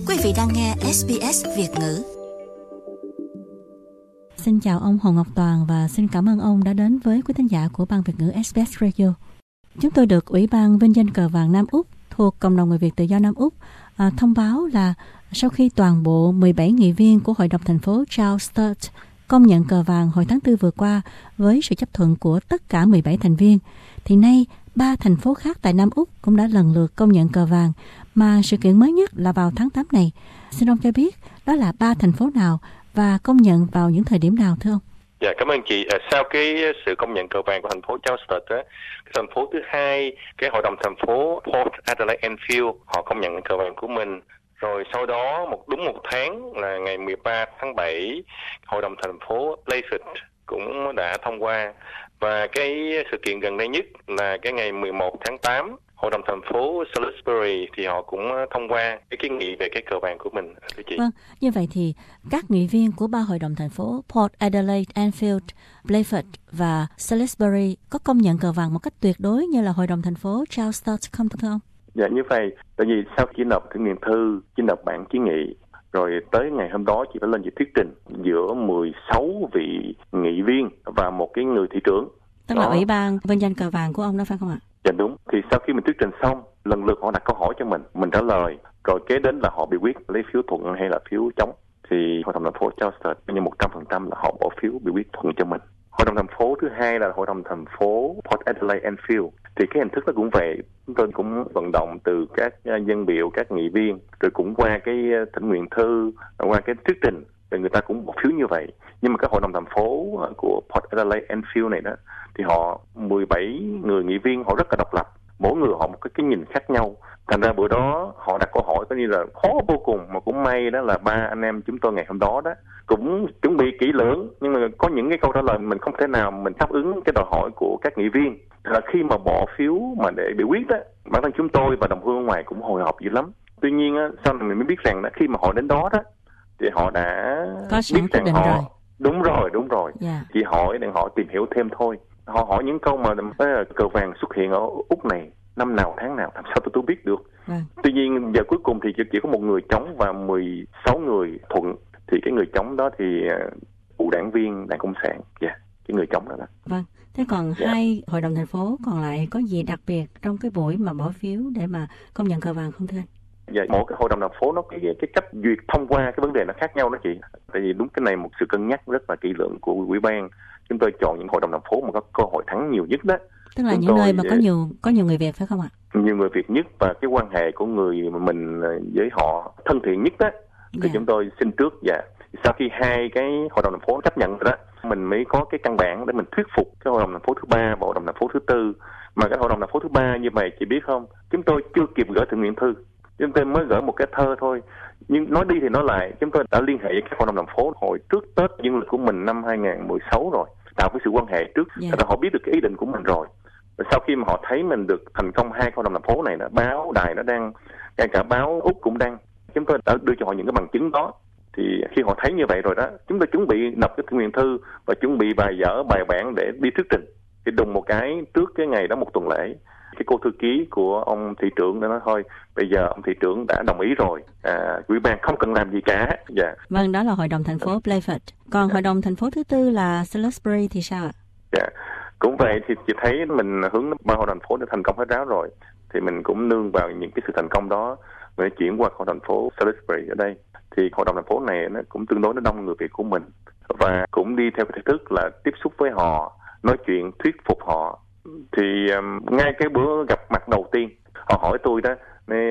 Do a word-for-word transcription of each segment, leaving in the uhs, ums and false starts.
Quý vị đang nghe ét bê ét Việt ngữ. Xin chào ông Hồ Ngọc Toàn và xin cảm ơn ông đã đến với quý thính giả của Ban Việt ngữ ét bê ét Radio. Chúng tôi được Ủy ban vinh danh cờ vàng Nam Úc thuộc Cộng đồng Người Việt Tự do Nam Úc à, thông báo là sau khi toàn bộ mười bảy nghị viên của Hội đồng thành phố Charles Sturt công nhận cờ vàng hồi tháng tư vừa qua với sự chấp thuận của tất cả mười bảy thành viên, thì nay ba thành phố khác tại Nam Úc cũng đã lần lượt công nhận cờ vàng, mà sự kiện mới nhất là vào tháng tám này. Xin ông cho biết đó là ba thành phố nào và công nhận vào những thời điểm nào thưa ông? Dạ, cảm ơn chị. À, sau cái sự công nhận cờ vàng của thành phố Charles Sturt, cái thành phố thứ hai, cái hội đồng thành phố Port Adelaide Enfield họ công nhận cờ vàng của mình. Rồi sau đó một đúng một tháng là ngày mười ba tháng bảy, hội đồng thành phố Playford cũng đã thông qua. Và cái sự kiện gần đây nhất là cái ngày mười một tháng tám, hội đồng thành phố Salisbury thì họ cũng thông qua cái kiến nghị về cái cờ vàng của mình. Thưa chị. Vâng, như vậy thì các nghị viên của ba hội đồng thành phố Port Adelaide, Enfield, Playford và Salisbury có công nhận cờ vàng một cách tuyệt đối như là hội đồng thành phố Charles Sturt không thưa ông? Dạ như vậy, tại vì sau khi nộp thư nguyện thư, khi nộp bản kiến nghị, rồi tới ngày hôm đó chị phải lên chị thuyết trình giữa mười sáu vị nghị viên và một cái người thị trưởng. Tức đó là Ủy ban vinh danh cờ vàng của ông đó phải không ạ? Dạ đúng. Thì sau khi mình thuyết trình xong, lần lượt họ đặt câu hỏi cho mình, mình trả lời, rồi kế đến là họ biểu quyết lấy phiếu thuận hay là phiếu chống. Thì hội đồng thành phố Charles Sturt như một trăm phần trăm là họ bỏ phiếu biểu quyết thuận cho mình. Hội đồng thành phố thứ hai là hội đồng thành phố Port Adelaide Enfield. Thì cái hình thức nó cũng vậy, chúng tôi cũng vận động từ các dân biểu, các nghị viên, rồi cũng qua cái thỉnh nguyện thư, qua cái thuyết trình, rồi người ta cũng bỏ phiếu như vậy. Nhưng mà cái hội đồng thành phố của Port Adelaide Enfield này đó, thì họ mười bảy người nghị viên họ rất là độc lập, mỗi người họ một cái, cái nhìn khác nhau. Thành ra bữa đó họ đặt câu hỏi có như là khó vô cùng, mà cũng may đó là ba anh em chúng tôi ngày hôm đó đó cũng chuẩn bị kỹ lưỡng, nhưng mà có những cái câu trả lời mình không thể nào mình đáp ứng cái đòi hỏi của các nghị viên. Là khi mà bỏ phiếu mà để biểu quyết đó, bản thân chúng tôi và đồng hương ở ngoài cũng hồi hộp dữ lắm. Tuy nhiên á, sau này mình mới biết rằng là khi mà họ đến đó đó thì họ đã có biết rằng họ rồi. đúng rồi đúng rồi yeah. Chỉ hỏi để họ tìm hiểu thêm thôi. Họ hỏi những câu mà cờ vàng xuất hiện ở Úc này năm nào tháng nào, làm sao tôi tôi biết được. Vâng. Tuy nhiên giờ cuối cùng thì chỉ có một người chống và mười sáu người thuận. Thì cái người chống đó thì phụ đảng viên Đảng Cộng sản, dạ, yeah, cái người chống đó đó. Vâng. Thế còn yeah. hai hội đồng thành phố còn lại có gì đặc biệt trong cái buổi mà bỏ phiếu để mà công nhận cờ vàng không thưa anh? Dạ, mỗi cái hội đồng thành phố nó cái cái cách duyệt thông qua cái vấn đề nó khác nhau đó chị. Tại vì đúng cái này một sự cân nhắc rất là kỹ lưỡng của ủy ban. Chúng tôi chọn những hội đồng thành phố mà có cơ hội thắng nhiều nhất đó. Tức là chúng những nơi mà có nhiều có nhiều người Việt phải không ạ? Nhiều người Việt nhất và cái quan hệ của người mình với họ thân thiện nhất đó. Thì yeah. chúng tôi xin trước dạ. Sau khi hai cái hội đồng thành phố chấp nhận rồi đó, mình mới có cái căn bản để mình thuyết phục cái hội đồng thành phố thứ ba và hội đồng thành phố thứ tư. Mà cái hội đồng thành phố thứ ba như vậy chị biết không? Chúng tôi chưa kịp gửi thỉnh nguyện thư, chúng tôi mới gửi một cái thơ thôi. Nhưng nói đi thì nói lại, chúng tôi đã liên hệ với các hội đồng thành phố hồi trước Tết dương lịch của mình năm hai không một sáu rồi, tạo cái sự quan hệ trước, yeah. họ biết được cái ý định của mình rồi. Và sau khi mà họ thấy mình được thành công hai hội đồng thành phố này, đó, báo đài nó đang, ngay cả báo Úc cũng đang, chúng tôi đã đưa cho họ những cái bằng chứng đó. Thì khi họ thấy như vậy rồi đó, chúng tôi chuẩn bị nộp cái thỉnh nguyện thư và chuẩn bị bài vở, bài bản để đi thuyết trình. Thì đùng một cái trước cái ngày đó một tuần lễ, cái cô thư ký của ông thị trưởng đã nói thôi, bây giờ ông thị trưởng đã đồng ý rồi, à, ủy ban không cần làm gì cả. Dạ. Vâng, đó là hội đồng thành phố Playford. Còn dạ. hội đồng thành phố thứ tư là Salisbury thì sao ạ? Dạ, cũng vậy. Thì chị thấy mình hướng ba hội đồng thành phố đã thành công hết ráo rồi, thì mình cũng nương vào những cái sự thành công đó để chuyển qua hội đồng thành phố Salisbury ở đây. Thì hội đồng thành phố này nó cũng tương đối nó đông người Việt của mình, và cũng đi theo cái thể thức là tiếp xúc với họ, nói chuyện thuyết phục họ. Thì um, ngay cái bữa gặp mặt đầu tiên họ hỏi tôi đó,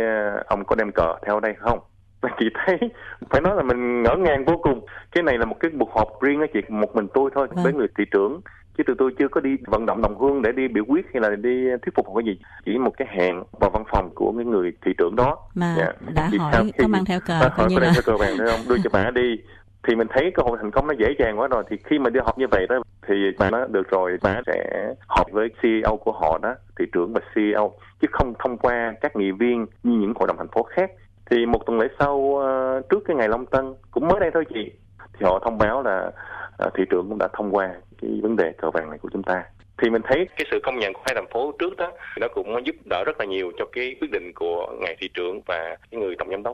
ông có đem cờ theo đây không? Và chị thấy phải nói là mình ngỡ ngàng vô cùng. Cái này là một cái cuộc họp riêng á chị, một mình tôi thôi vâng. với người thị trưởng, chứ tụi tôi chưa có đi vận động đồng hương để đi biểu quyết hay là đi thuyết phục cái gì. Chỉ một cái hẹn vào văn phòng của cái người thị trưởng đó mà dạ. đã chị hỏi sao, có mang theo cờ hỏi coi có như đem là theo cờ vàng phải không, đưa cho bà đi. Thì mình thấy cơ hội thành công nó dễ dàng quá rồi. Thì khi mà đi họp như vậy đó thì bà nói được rồi, bà sẽ họp với xê e ô của họ đó, thị trưởng và xê e ô, chứ không thông qua các nghị viên như những hội đồng thành phố khác. Thì một tuần lễ sau, uh, trước cái ngày Long Tân, cũng mới đây thôi chị, thì họ thông báo là uh, thị trưởng cũng đã thông qua cái vấn đề cờ vàng này của chúng ta. Thì mình thấy cái sự công nhận của hai thành phố trước đó nó cũng giúp đỡ rất là nhiều cho cái quyết định của ngài thị trưởng và cái người tổng giám đốc.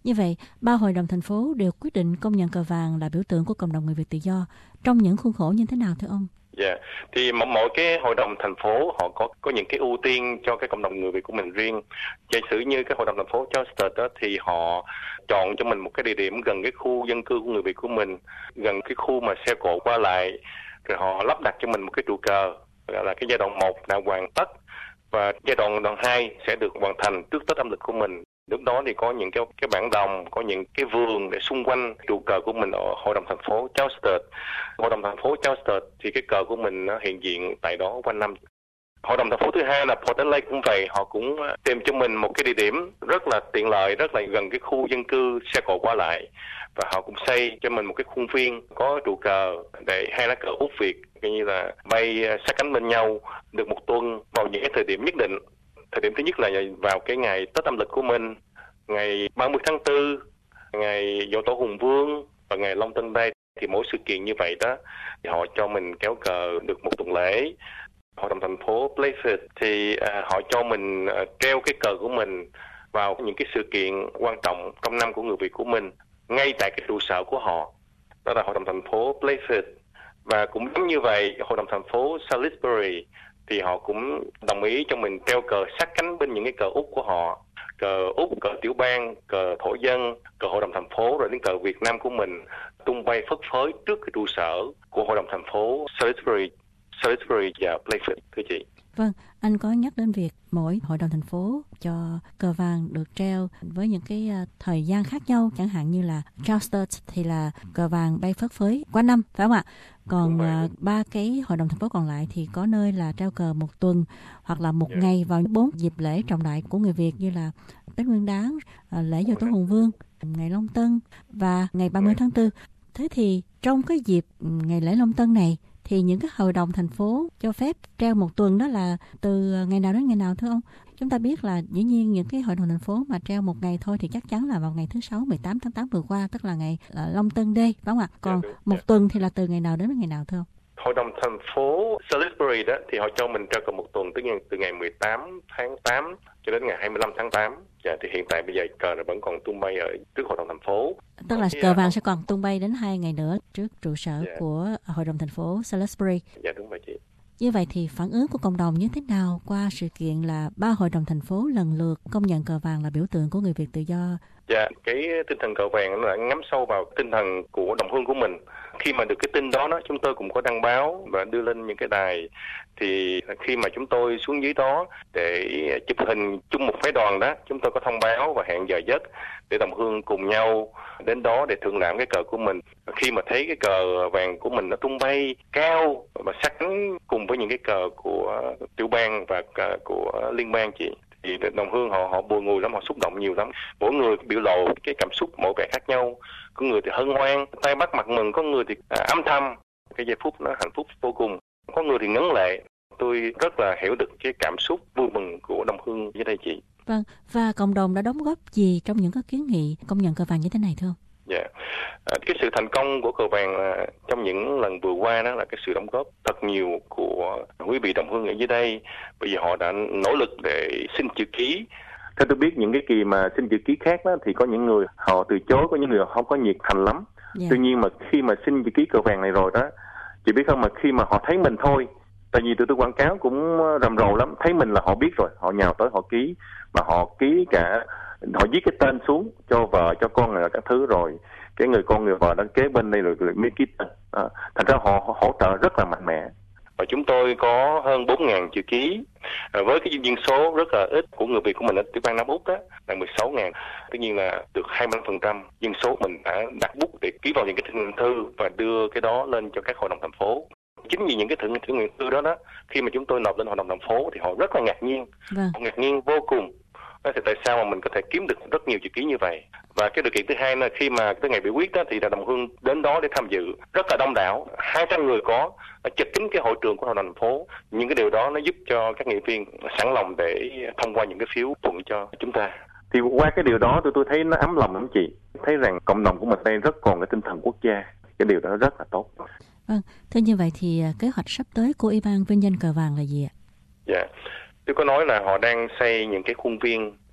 Như vậy, ba hội đồng thành phố đều quyết định công nhận cờ vàng là biểu tượng của cộng đồng người Việt tự do trong những khuôn khổ như thế nào thưa ông? Dạ, yeah. Thì mỗi, mỗi cái hội đồng thành phố họ có có những cái ưu tiên cho cái cộng đồng người Việt của mình riêng. Giả sử như cái hội đồng thành phố Charleston đó thì họ chọn cho mình một cái địa điểm gần cái khu dân cư của người Việt của mình, gần cái khu mà xe cộ qua lại, rồi họ lắp đặt cho mình một cái trụ cờ, gọi là cái giai đoạn một đã hoàn tất và giai đoạn đoạn hai sẽ được hoàn thành trước Tết âm lịch của mình. Lúc đó thì có những cái cái bản đồng, có những cái vườn để xung quanh trụ cờ của mình ở hội đồng thành phố Charleston. Hội đồng thành phố Charleston thì cái cờ của mình nó hiện diện tại đó quanh năm. Hội đồng thành phố thứ hai là Portland Lake cũng vậy, họ cũng tìm cho mình một cái địa điểm rất là tiện lợi, rất là gần cái khu dân cư xe cộ qua lại, và họ cũng xây cho mình một cái khuôn viên có trụ cờ để hai lá cờ Úc Việt coi như là bay sát cánh bên nhau được một tuần vào những cái thời điểm nhất định. Thời điểm thứ nhất là vào cái ngày Tết âm lịch của mình, ngày ba mươi tháng tư, ngày Dỗ Tổ Hùng Vương và ngày Long Tân Day. Thì mỗi sự kiện như vậy đó thì họ cho mình kéo cờ được một tuần lễ. Hội đồng thành phố Playfield thì à, họ cho mình à, treo cái cờ của mình vào những cái sự kiện quan trọng trong năm của người Việt của mình ngay tại cái trụ sở của họ. Đó là hội đồng thành phố Playfield. Và cũng giống như vậy, hội đồng thành phố Salisbury thì họ cũng đồng ý cho mình treo cờ sát cánh bên những cái cờ Úc của họ. Cờ Úc, cờ tiểu bang, cờ thổ dân, cờ hội đồng thành phố, rồi đến cờ Việt Nam của mình tung bay phất phới trước cái trụ sở của hội đồng thành phố Salisbury, Salisbury và Playfield, thưa chị. Vâng, anh có nhắc đến việc mỗi hội đồng thành phố cho cờ vàng được treo với những cái uh, thời gian khác nhau, chẳng hạn như là Charleston thì là cờ vàng bay phất phới qua năm, phải không ạ? Còn uh, ba cái hội đồng thành phố còn lại thì có nơi là treo cờ một tuần hoặc là một yeah. ngày vào bốn dịp lễ trọng đại của người Việt như là Tết Nguyên Đán, uh, lễ Dỗ Tổ Hùng Vương, ngày Long Tân và ngày ba mươi tháng tư. Thế thì trong cái dịp ngày lễ Long Tân này thì những cái hội đồng thành phố cho phép treo một tuần đó là từ ngày nào đến ngày nào thưa ông? Chúng ta biết là dĩ nhiên những cái hội đồng thành phố mà treo một ngày thôi thì chắc chắn là vào ngày thứ sáu mười tám tháng tám vừa qua, tức là ngày là Long Tân Day, phải không ạ? Còn dạ, một dạ. tuần thì là từ ngày nào đến ngày nào thưa ông? Hội đồng thành phố Salisbury đó thì họ cho mình treo cờ một tuần từ ngày, từ ngày mười tám tháng tám cho đến ngày hai mươi lăm tháng tám. Dạ, thì hiện tại bây giờ cờ vẫn còn tung bay ở trước hội đồng thành phố. Tức là cờ vàng sẽ còn tung bay đến hai ngày nữa trước trụ sở yeah. của hội đồng thành phố Salisbury. Dạ đúng vậy chị. Như vậy thì phản ứng của cộng đồng như thế nào qua sự kiện là ba hội đồng thành phố lần lượt công nhận cờ vàng là biểu tượng của người Việt tự do? Dạ, cái tinh thần cờ vàng nó đã ngấm sâu vào tinh thần của đồng hương của mình. Khi mà được cái tin đó, đó chúng tôi cũng có đăng báo và đưa lên những cái đài. Thì khi mà chúng tôi xuống dưới đó để chụp hình chung một phái đoàn đó, chúng tôi có thông báo và hẹn giờ giấc để đồng hương cùng nhau đến đó để thượng lãm cái cờ của mình. Khi mà thấy cái cờ vàng của mình nó tung bay cao và sát cánh cùng với những cái cờ của tiểu bang và của liên bang chị, thì đồng hương họ họ buồn ngùi lắm, họ xúc động nhiều lắm. Mỗi người biểu lộ cái cảm xúc mỗi vẻ khác nhau. Có người thì hân hoan, tay bắt mặt mừng, có người thì à, âm thầm. Cái giây phút nó hạnh phúc vô cùng. Có người thì ngấn lệ. Tôi rất là hiểu được cái cảm xúc vui mừng của đồng hương dưới đây chị. Vâng, và cộng đồng đã đóng góp gì trong những cái kiến nghị công nhận cờ vàng như thế này thưa ông? Dạ, yeah. à, cái sự thành công của cờ vàng à, trong những lần vừa qua đó là cái sự đóng góp thật nhiều của quý vị đồng hương ở dưới đây. Bởi vì họ đã nỗ lực để xin chữ ký. Theo tôi biết những cái kỳ mà xin chữ ký khác đó thì có những người họ từ chối, có những người không có nhiệt thành lắm. Yeah. Tuy nhiên mà khi mà xin chữ ký cờ vàng này rồi đó, chị biết không, mà khi mà họ thấy mình thôi, tại vì tụi tôi quảng cáo cũng rầm rộ lắm, thấy mình là họ biết rồi, họ nhào tới họ ký, mà họ ký cả, họ viết cái tên xuống cho vợ cho con rồi các thứ, rồi cái người con người vợ đang kế bên đây rồi mới ký tên. À, thành ra họ, họ hỗ trợ rất là mạnh mẽ. Và chúng tôi có hơn bốn nghìn chữ ký à, với cái dân số rất là ít của người Việt của mình ở tiểu bang Nam Úc đó là mười sáu nghìn. Tất nhiên là được hai mươi lăm phần trăm dân số mình đã đặt bút để ký vào những cái thư và đưa cái đó lên cho các hội đồng thành phố. Chính vì những cái thử nguyện thư đó đó, khi mà chúng tôi nộp lên hội đồng thành phố thì họ rất là ngạc nhiên, vâng. họ ngạc nhiên vô cùng. Đó thì tại sao mà mình có thể kiếm được rất nhiều chữ ký như vậy. Và cái điều kiện thứ hai là khi mà tới ngày biểu quyết đó thì là đồng hương đến đó để tham dự rất là đông đảo, hai trăm người có, chật kín cái hội trường của hội đồng thành phố. Những cái điều đó nó giúp cho các nghị viên sẵn lòng để thông qua những cái phiếu thuận cho chúng ta. Thì qua cái điều đó tôi tôi thấy nó ấm lòng lắm chị. Thấy rằng cộng đồng của mình đây rất còn cái tinh thần quốc gia. Cái điều đó rất là tốt. Vâng, thưa như vậy thì kế hoạch sắp tới của Ủy ban vinh danh cờ vàng là gì ạ? Dạ, tôi có nói là họ đang xây những cái khuôn viên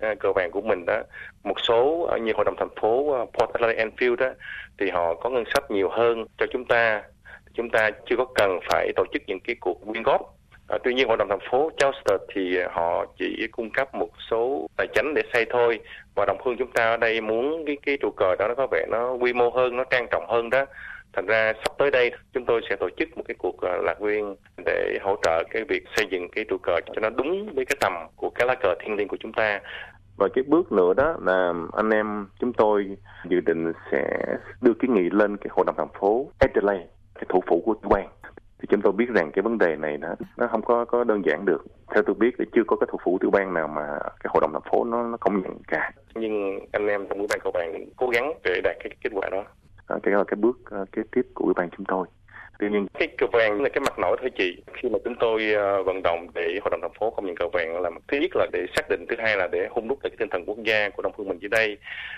cờ vàng của mình đó. Một số như hội đồng thành phố Port Adelaide Anfield đó thì họ có ngân sách nhiều hơn cho chúng ta. Chúng ta chưa có cần phải tổ chức những cái cuộc quyên góp. À, tuy nhiên hội đồng thành phố Chelmsford thì họ chỉ cung cấp một số tài chính để xây thôi, và đồng hương chúng ta ở đây muốn cái cái trụ cờ đó nó có vẻ nó quy mô hơn, nó trang trọng hơn đó. Thành ra sắp tới đây chúng tôi sẽ tổ chức một cái cuộc uh, lạc quyên để hỗ trợ cái việc xây dựng cái trụ cờ cho nó đúng với cái tầm của cái lá cờ thiêng liêng của chúng ta. Và cái bước nữa đó là anh em chúng tôi dự định sẽ đưa kiến nghị lên cái hội đồng thành phố Adelaide, cái thủ phủ của tiểu bang. Thì chúng tôi biết rằng cái vấn đề này nó nó không có có đơn giản được. Theo tôi biết thì chưa có cái thủ phủ tiểu bang nào mà cái hội đồng thành phố nó nó công nhận cả. Nhưng anh em trong ủy ban cầu bang cố gắng để đạt cái kết quả đó. À, cái đó là cái bước uh, kế tiếp của ủy ban chúng tôi. Tuy nhiên cái cờ vàng là cái mặt nổi thôi chị. Khi mà chúng tôi uh, vận động để hội đồng thành phố công nhận cờ vàng là thứ nhất là để xác định, thứ hai là để hung đúc lại cái tinh thần quốc gia của đồng hương mình dưới đây.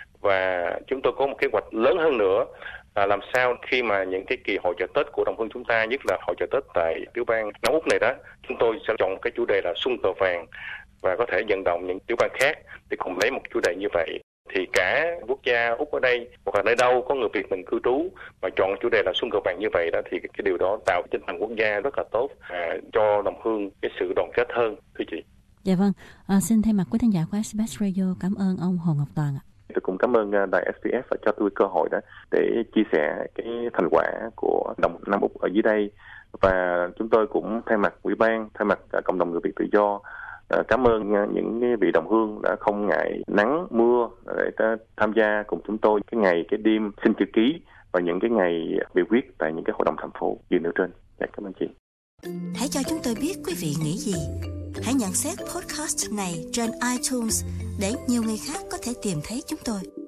Và chúng tôi có một kế hoạch lớn hơn nữa là làm sao khi mà những cái kỳ hội chợ Tết của đồng hương chúng ta, nhất là hội chợ Tết tại tiểu bang Nam Úc này đó, chúng tôi sẽ chọn cái chủ đề là xuân cờ vàng và có thể vận động những tiểu bang khác để cùng lấy một chủ đề như vậy. Thì cả quốc gia Úc ở đây hoặc là nơi đâu có người Việt mình cư trú mà chọn chủ đề là xuân cờ vàng như vậy đó, thì cái điều đó tạo tinh thần quốc gia rất là tốt à, cho đồng hương cái sự đoàn kết hơn, thưa chị. Dạ vâng, à, xin thay mặt quý thính giả của ét bê ét Radio cảm ơn ông Hồ Ngọc Toàn ạ. Tôi cũng cảm ơn đài ét bê ét và cho tôi cơ hội đó để chia sẻ cái thành quả của đồng Nam Úc ở dưới đây, và chúng tôi cũng thay mặt ủy ban, thay mặt cộng đồng người Việt tự do cảm ơn những vị đồng hương đã không ngại nắng mưa để tham gia cùng chúng tôi cái ngày cái đêm xin chữ ký và những cái ngày biểu quyết tại những cái hội đồng thành phố như nêu trên. Dạ, cảm ơn chị. Hãy cho chúng tôi biết quý vị nghĩ gì. Hãy nhận xét podcast này trên iTunes để nhiều người khác có thể tìm thấy chúng tôi.